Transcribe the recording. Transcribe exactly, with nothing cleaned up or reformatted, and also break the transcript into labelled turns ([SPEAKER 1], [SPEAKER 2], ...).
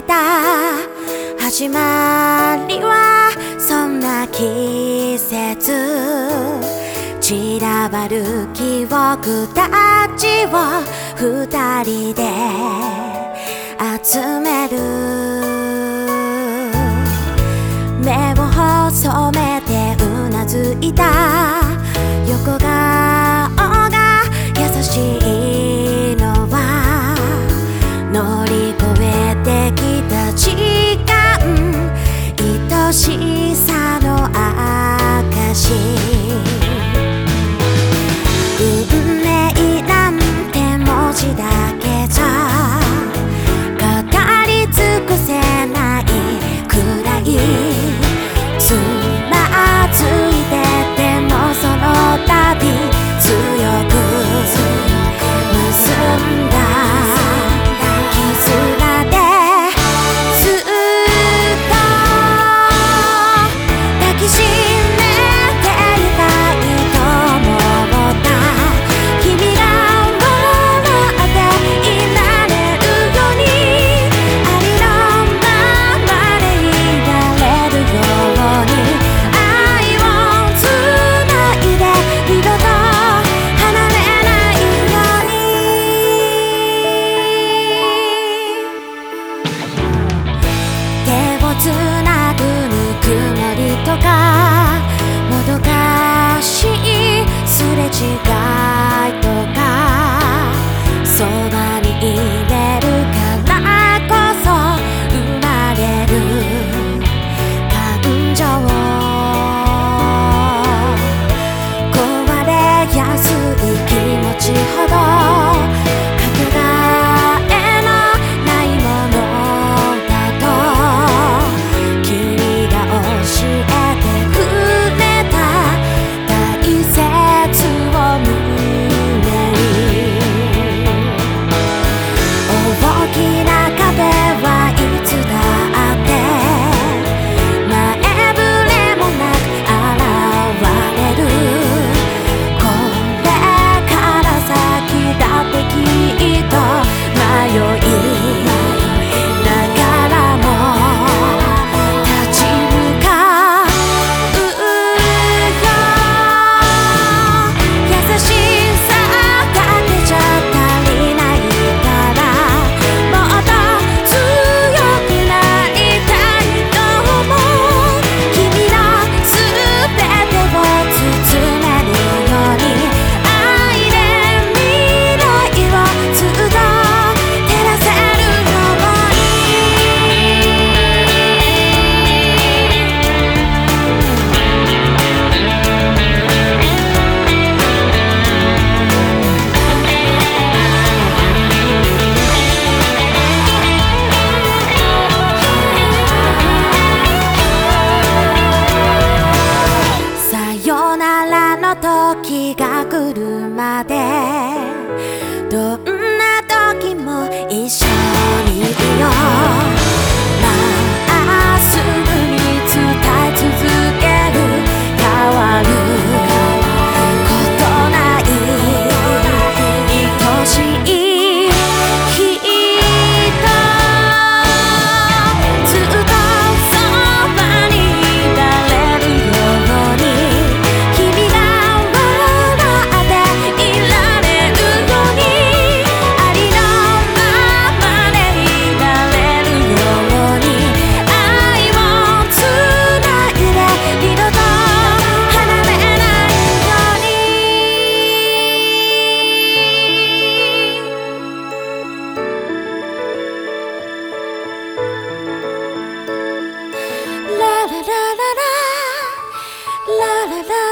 [SPEAKER 1] た始まりはそんな季節、散らばる記憶たちを二人で集める。目を細めてうなずいた横顔が優しいのは、乗り越えてきた時間、愛しさの証。運命なんて文字だけじゃ語り尽くせないくらい、つまずいててもその度強く結んだ絆で、ずっと抱きしめていたいと思った君が笑っていられるように、ありのままでいられるように、愛をつないで二度と離れないように。手をつなぐぬくもりとかもどかしいすれ違いとか、そばにいれるからこそ生まれる感情、壊れやすい気持ちほどかけがえのないものだと、君が教えてくれた大切を胸に。大きな壁はいつだって前触れもなく現れる。これから先だってきっと迷いながらも立ち向かうよ。優しさだけじゃ足りないから、もっと強くなりたいと思う。君のすべてを包めるように、愛で未来をずっと照らせるように。さよならの時が来るまで、どんな時も一緒にいよう。まっすぐに伝え続ける、変わることない愛しい人、ずっとそばにいられるように、君が笑っていられるように、ありのままでいられるように、愛をつないで二度と離れないように。ララララララララ